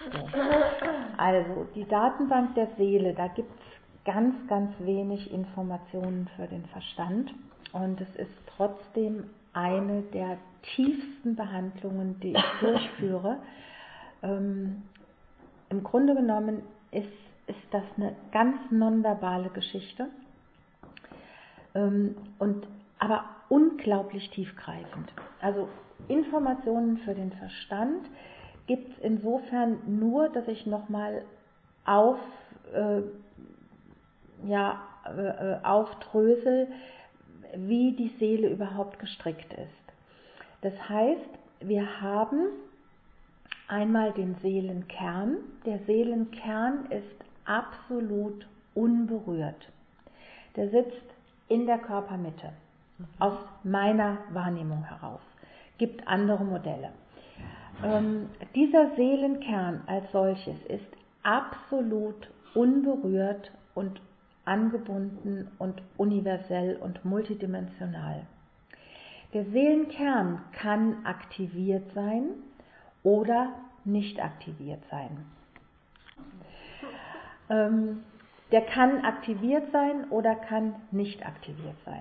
So. Also die Datenbank der Seele, da gibt es ganz, ganz wenig Informationen für den Verstand und es ist trotzdem eine der tiefsten Behandlungen, die ich durchführe. Im Grunde genommen ist das eine ganz nonverbale Geschichte, aber unglaublich tiefgreifend. Also Informationen für den Verstand gibt es insofern nur, dass ich nochmal aufdrösel, wie die Seele überhaupt gestrickt ist. Das heißt, wir haben einmal den Seelenkern. Der Seelenkern ist absolut unberührt. Der sitzt in der Körpermitte, aus meiner Wahrnehmung heraus. Gibt andere Modelle. Dieser Seelenkern als solches ist absolut unberührt und angebunden und universell und multidimensional. Der Seelenkern kann aktiviert sein oder nicht aktiviert sein. Der kann aktiviert sein oder kann nicht aktiviert sein.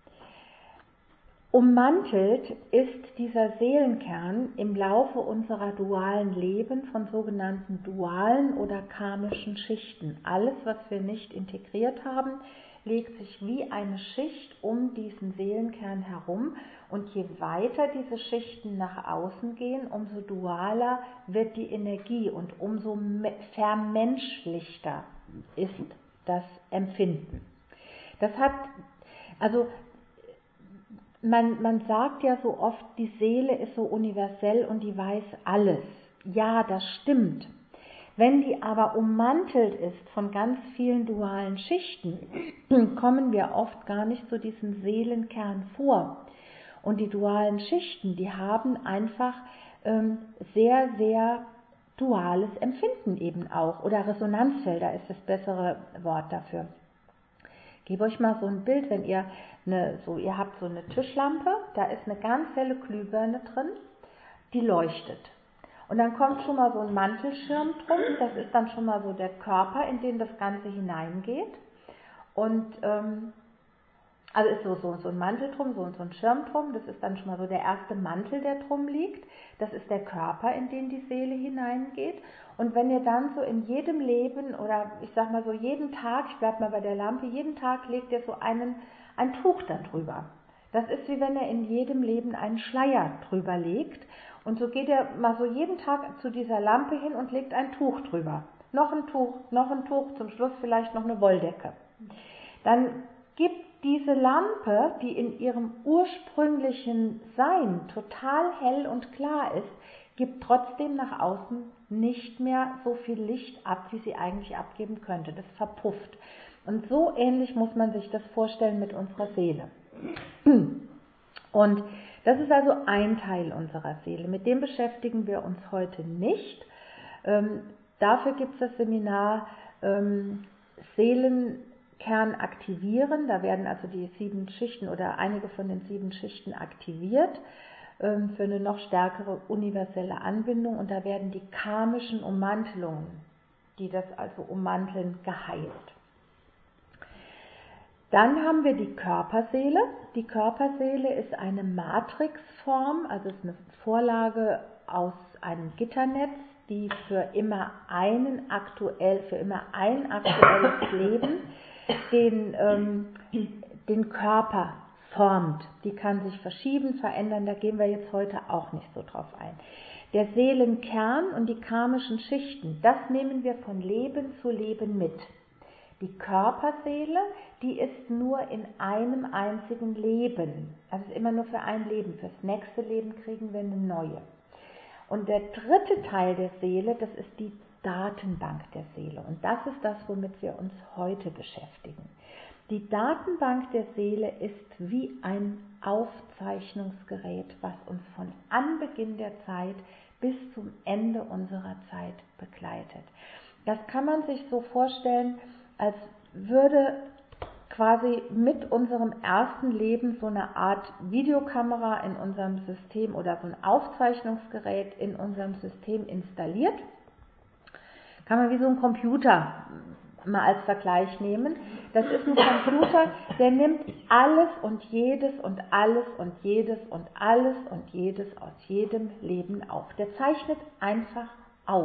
Ummantelt ist dieser Seelenkern im Laufe unserer dualen Leben von sogenannten dualen oder karmischen Schichten. Alles, was wir nicht integriert haben, legt sich wie eine Schicht um diesen Seelenkern herum und je weiter diese Schichten nach außen gehen, umso dualer wird die Energie und umso vermenschlichter ist das Empfinden. Das hat, also man sagt ja so oft, die Seele ist so universell und die weiß alles. Ja, das stimmt. Wenn die aber ummantelt ist von ganz vielen dualen Schichten, kommen wir oft gar nicht zu diesem Seelenkern vor. Und die dualen Schichten, die haben einfach sehr, sehr duales Empfinden eben auch. Oder Resonanzfelder ist das bessere Wort dafür. Ich gebe euch mal so ein Bild, wenn ihr ihr habt so eine Tischlampe, da ist eine ganz helle Glühbirne drin, die leuchtet. Und dann kommt schon mal so ein Mantelschirm drum, das ist dann schon mal so der Körper, in den das Ganze hineingeht. Und also ist so ein Mantel drum, so ein Schirm drum, das ist dann schon mal so der erste Mantel, der drum liegt. Das ist der Körper, in den die Seele hineingeht. Und wenn ihr dann so in jedem Leben oder ich sag mal so jeden Tag, ich bleib mal bei der Lampe, jeden Tag legt ihr so ein Tuch da drüber. Das ist wie wenn ihr in jedem Leben einen Schleier drüber legt. Und so geht ihr mal so jeden Tag zu dieser Lampe hin und legt ein Tuch drüber. Noch ein Tuch, zum Schluss vielleicht noch eine Wolldecke. Dann gibt diese Lampe, die in ihrem ursprünglichen Sein total hell und klar ist, gibt trotzdem nach außen nicht mehr so viel Licht ab, wie sie eigentlich abgeben könnte. Das verpufft. Und so ähnlich muss man sich das vorstellen mit unserer Seele. Und das ist also ein Teil unserer Seele. Mit dem beschäftigen wir uns heute nicht. Dafür gibt es das Seminar Seelenkern aktivieren. Da werden also die 7 Schichten oder einige von den 7 Schichten aktiviert für eine noch stärkere universelle Anbindung. Und da werden die karmischen Ummantelungen, die das also ummanteln, geheilt. Dann haben wir die Körperseele. Die Körperseele ist eine Matrixform, also ist eine Vorlage aus einem Gitternetz, die für immer ein aktuelles Leben den Körper formt. Die kann sich verschieben, verändern, da gehen wir jetzt heute auch nicht so drauf ein. Der Seelenkern und die karmischen Schichten, das nehmen wir von Leben zu Leben mit. Die Körperseele, die ist nur in einem einzigen Leben. Also ist immer nur für ein Leben. Fürs nächste Leben kriegen wir eine neue. Und der dritte Teil der Seele, das ist die Datenbank der Seele. Und das ist das, womit wir uns heute beschäftigen. Die Datenbank der Seele ist wie ein Aufzeichnungsgerät, was uns von Anbeginn der Zeit bis zum Ende unserer Zeit begleitet. Das kann man sich so vorstellen, als würde quasi mit unserem ersten Leben so eine Art Videokamera in unserem System oder so ein Aufzeichnungsgerät in unserem System installiert. Kann man wie so ein Computer mal als Vergleich nehmen. Das ist ein Computer, der nimmt alles und jedes und alles und jedes und alles und jedes aus jedem Leben auf. Der zeichnet einfach auf.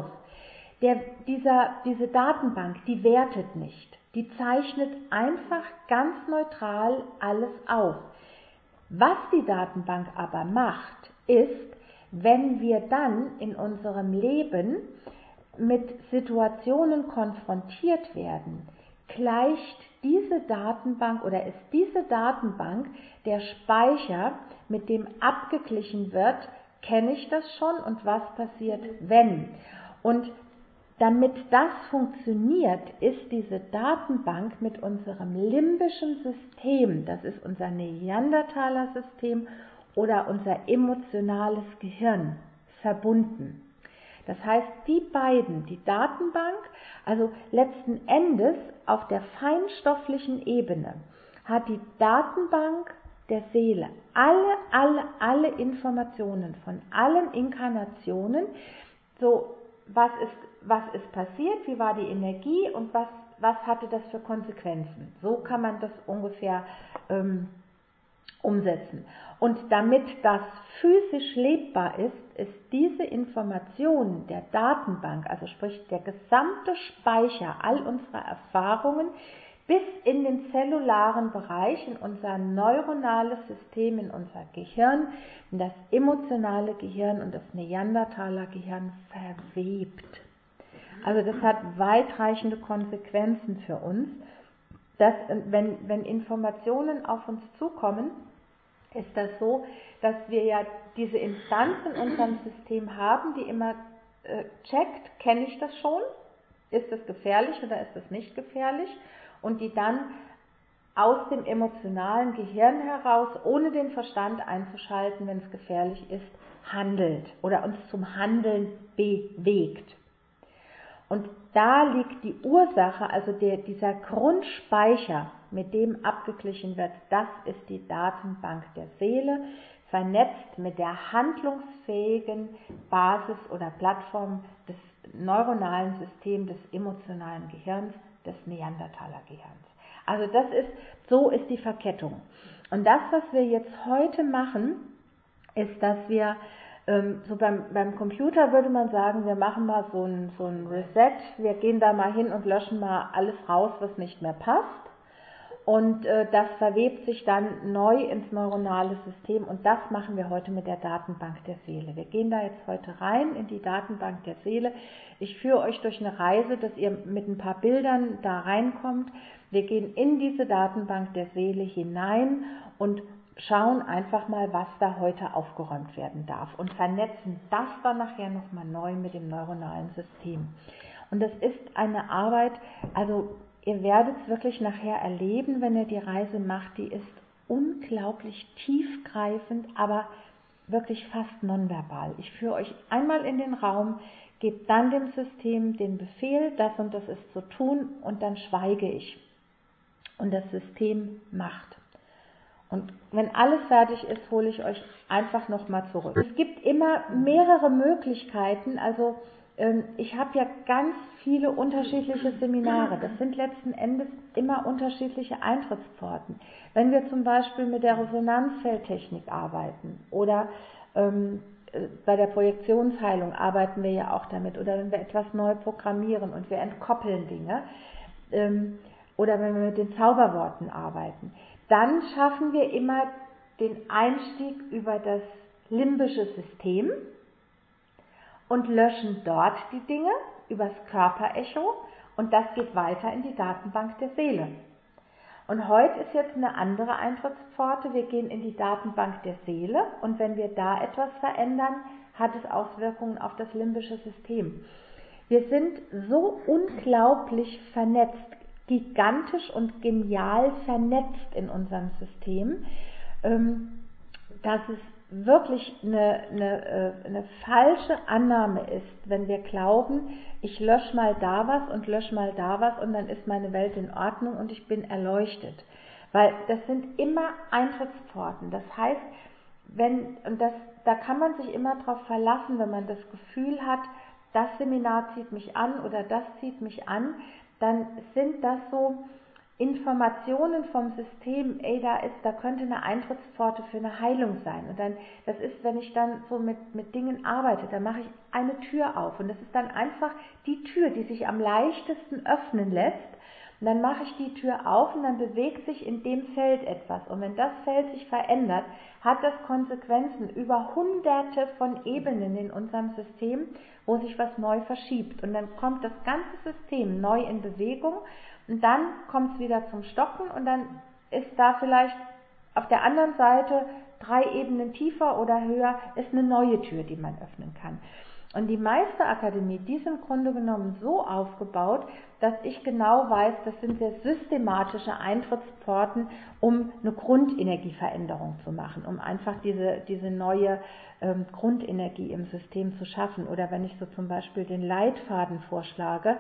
Diese Datenbank, die wertet nicht. Die zeichnet einfach ganz neutral alles auf. Was die Datenbank aber macht, ist, wenn wir dann in unserem Leben mit Situationen konfrontiert werden, gleicht diese Datenbank oder ist diese Datenbank der Speicher, mit dem abgeglichen wird, kenne ich das schon und was passiert, wenn. Und damit das funktioniert, ist diese Datenbank mit unserem limbischen System, das ist unser Neandertaler-System oder unser emotionales Gehirn, verbunden. Das heißt, die beiden, die Datenbank, also letzten Endes auf der feinstofflichen Ebene, hat die Datenbank der Seele alle Informationen von allen Inkarnationen, so was ist passiert, wie war die Energie und was hatte das für Konsequenzen. So kann man das ungefähr umsetzen. Und damit das physisch lebbar ist, ist diese Information der Datenbank, also sprich der gesamte Speicher all unserer Erfahrungen, bis in den zellularen Bereich, in unser neuronales System, in unser Gehirn, in das emotionale Gehirn und das Neandertaler Gehirn verwebt. Also das hat weitreichende Konsequenzen für uns, dass wenn Informationen auf uns zukommen, ist das so, dass wir ja diese Instanz in unserem System haben, die immer checkt, kenne ich das schon, ist das gefährlich oder ist das nicht gefährlich, und die dann aus dem emotionalen Gehirn heraus, ohne den Verstand einzuschalten, wenn es gefährlich ist, handelt oder uns zum Handeln bewegt. Und da liegt die Ursache, also dieser Grundspeicher, mit dem abgeglichen wird, das ist die Datenbank der Seele, vernetzt mit der handlungsfähigen Basis oder Plattform des neuronalen Systems, des emotionalen Gehirns, des Neandertaler Gehirns. Also so ist die Verkettung. Und das, was wir jetzt heute machen, ist, dass wir so beim Computer würde man sagen, wir machen mal so ein Reset, wir gehen da mal hin und löschen mal alles raus, was nicht mehr passt, und das verwebt sich dann neu ins neuronale System, und das machen wir heute mit der Datenbank der Seele. Wir gehen da jetzt heute rein in die Datenbank der Seele. Ich führe euch durch eine Reise, dass ihr mit ein paar Bildern da reinkommt. Wir gehen in diese Datenbank der Seele hinein und schauen einfach mal, was da heute aufgeräumt werden darf, und vernetzen das dann nachher nochmal neu mit dem neuronalen System. Und das ist eine Arbeit, also ihr werdet es wirklich nachher erleben, wenn ihr die Reise macht, die ist unglaublich tiefgreifend, aber wirklich fast nonverbal. Ich führe euch einmal in den Raum, gebe dann dem System den Befehl, das und das ist zu tun, und dann schweige ich. Und das System macht. Und wenn alles fertig ist, hole ich euch einfach nochmal zurück. Es gibt immer mehrere Möglichkeiten, also ich habe ja ganz viele unterschiedliche Seminare. Das sind letzten Endes immer unterschiedliche Eintrittspforten. Wenn wir zum Beispiel mit der Resonanzfeldtechnik arbeiten oder bei der Projektionsheilung arbeiten wir ja auch damit, oder wenn wir etwas neu programmieren und wir entkoppeln Dinge, oder wenn wir mit den Zauberworten arbeiten, dann schaffen wir immer den Einstieg über das limbische System und löschen dort die Dinge übers Körperecho, und das geht weiter in die Datenbank der Seele. Und heute ist jetzt eine andere Eintrittspforte. Wir gehen in die Datenbank der Seele, und wenn wir da etwas verändern, hat es Auswirkungen auf das limbische System. Wir sind so unglaublich vernetzt, gigantisch und genial vernetzt in unserem System, dass es wirklich eine falsche Annahme ist, wenn wir glauben, ich lösche mal da was und lösche mal da was und dann ist meine Welt in Ordnung und ich bin erleuchtet. Weil das sind immer Eintrittspforten. Das heißt, da kann man sich immer darauf verlassen, wenn man das Gefühl hat, das Seminar zieht mich an oder das zieht mich an, dann sind das so Informationen vom System, da könnte eine Eintrittspforte für eine Heilung sein. Und dann, das ist, wenn ich dann so mit Dingen arbeite, dann mache ich eine Tür auf. Und das ist dann einfach die Tür, die sich am leichtesten öffnen lässt. Und dann mache ich die Tür auf und dann bewegt sich in dem Feld etwas. Und wenn das Feld sich verändert, hat das Konsequenzen über Hunderte von Ebenen in unserem System, wo sich was neu verschiebt. Und dann kommt das ganze System neu in Bewegung. Und dann kommt es wieder zum Stocken und dann ist da vielleicht auf der anderen Seite 3 Ebenen tiefer oder höher, ist eine neue Tür, die man öffnen kann. Und die Meisterakademie, die ist im Grunde genommen so aufgebaut, dass ich genau weiß, das sind sehr systematische Eintrittspforten, um eine Grundenergieveränderung zu machen, um einfach diese neue Grundenergie im System zu schaffen. Oder wenn ich so zum Beispiel den Leitfaden vorschlage,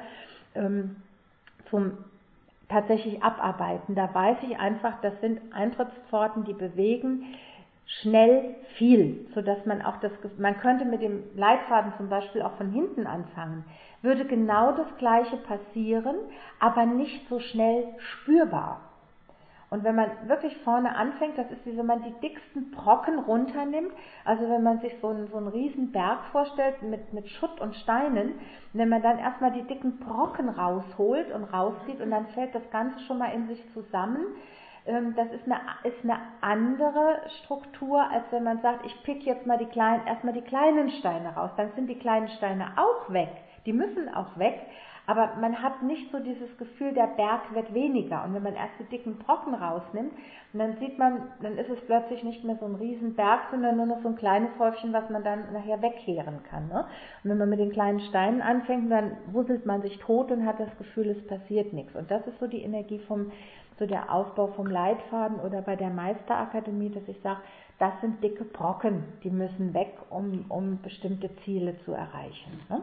zum tatsächlich abarbeiten. Da weiß ich einfach, das sind Eintrittspforten, die bewegen schnell viel, sodass man auch man könnte mit dem Leitfaden zum Beispiel auch von hinten anfangen, würde genau das Gleiche passieren, aber nicht so schnell spürbar. Und wenn man wirklich vorne anfängt, das ist wie wenn man die dicksten Brocken runternimmt, also wenn man sich so einen riesen Berg vorstellt mit Schutt und Steinen, und wenn man dann erstmal die dicken Brocken rausholt und rauszieht und dann fällt das Ganze schon mal in sich zusammen, das ist eine andere Struktur, als wenn man sagt, ich pick jetzt mal erstmal die kleinen Steine raus, dann sind die kleinen Steine auch weg, die müssen auch weg, aber man hat nicht so dieses Gefühl, der Berg wird weniger. Und wenn man erst die dicken Brocken rausnimmt, und dann sieht man, dann ist es plötzlich nicht mehr so ein Riesenberg, sondern nur noch so ein kleines Häufchen, was man dann nachher wegkehren kann. Ne? Und wenn man mit den kleinen Steinen anfängt, dann wuselt man sich tot und hat das Gefühl, es passiert nichts. Und das ist so die Energie so der Aufbau vom Leitfaden oder bei der Meisterakademie, dass ich sage, das sind dicke Brocken, die müssen weg, um bestimmte Ziele zu erreichen. Ne?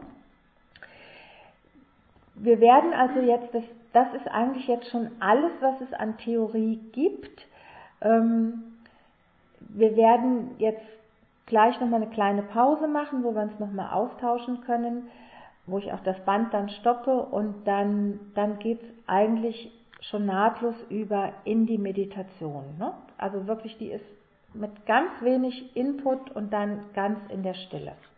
Wir werden also jetzt, das ist eigentlich jetzt schon alles, was es an Theorie gibt. Wir werden jetzt gleich nochmal eine kleine Pause machen, wo wir uns nochmal austauschen können, wo ich auch das Band dann stoppe und dann geht es eigentlich schon nahtlos über in die Meditation. Ne? Also wirklich, die ist mit ganz wenig Input und dann ganz in der Stille.